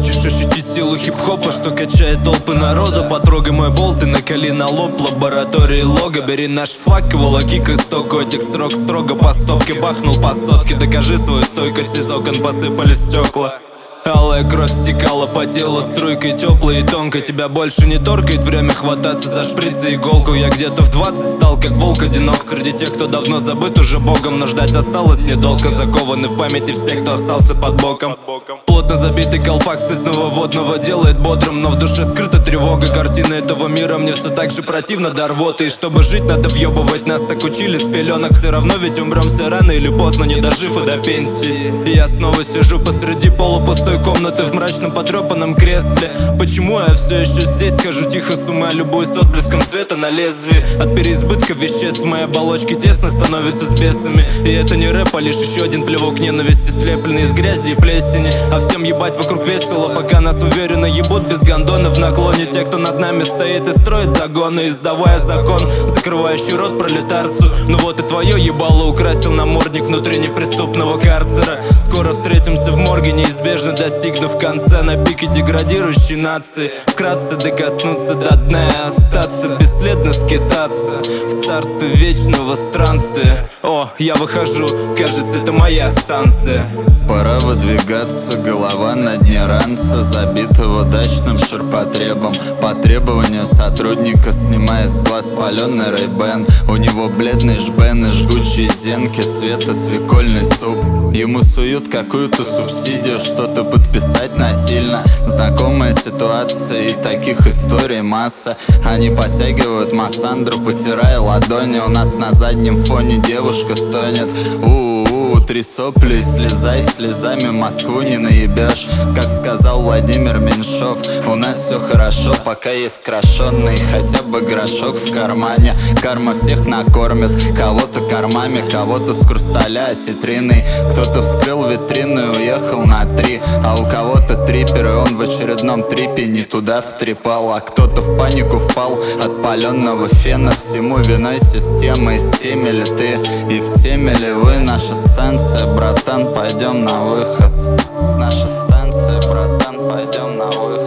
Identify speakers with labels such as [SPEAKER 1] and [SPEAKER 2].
[SPEAKER 1] Хочешь ощутить силу хип-хопа, что качает толпы народа? Потрогай мой болт и наколи на лоб лаборатории лого. Бери наш флаг и волоки к истоку этих строк. Строго по стопке бахнул по сотке. Докажи свою стойкость, из окон посыпались стекла. Алая кровь стекала по телу струйкой теплой и тонкой. Тебя больше не торкает время хвататься за шприц и иголку. Я где-то в 20 стал как волк одинок среди тех, кто давно забыт уже богом. Но ждать осталось недолго, закованы в памяти все, кто остался под боком. Плотно забитый колпак сытного водного делает бодрым, но в душе скрыта тревога. Картина этого мира мне все так же противно до рвоты. И чтобы жить, надо въебывать, нас так учили с пеленок. Все равно ведь умрем все рано или поздно, не дожив и до пенсии. И я снова сижу посреди полупустой комнаты в мрачном потрепанном кресле. Почему я все еще здесь? Хожу тихо с ума, любуюсь отблеском света на лезвии. От переизбытка веществ в моей оболочке тесно становится с бесами. И это не рэп, а лишь еще один плевок ненависти, слепленный из грязи и плесени. А всем ебать вокруг весело, пока нас уверенно ебут без гондона в наклоне. Те, кто над нами стоит и строит загоны, издавая закон, закрывающий рот пролетарцу. Ну вот и твое ебало украсил намордник внутри неприступного карцера. Скоро встретимся в морге, неизбежно достигнув в конце на пике деградирующей нации. Вкратце докоснуться до дна и остаться, бесследно скитаться в царстве вечного странствия. О, я выхожу, кажется, это моя станция.
[SPEAKER 2] Пора выдвигаться, голова на дне ранца, забитого дачным ширпотребом. По требованию сотрудника снимает с глаз паленый Ray-Ban. У него бледный жбен и жгучие зенки цвета свекольный суп. Ему суют какую-то субсидию, что-то подписать насильно. Знакомая ситуация и таких историй масса. Они подтягивают массандру, потирая ладони. У нас на заднем фоне девушка стонет. Три сопли, слезай, слезами Москву не наебешь. Как сказал Владимир Меньшов, у нас все хорошо, пока есть крашеный хотя бы грошок в кармане. Карма всех накормит, кого-то кормами, кого-то с хрусталя осетриной. Кто-то вскрыл витрину и уехал на 3, а у кого-то трипер, и он в очередном трипе не туда втрепал. А кто-то в панику впал от паленого фена. Всему виной система, и с теми ли ты, и в теме ли вы? Наша станция, братан, пойдем на выход. Наша станция, братан, пойдем на выход.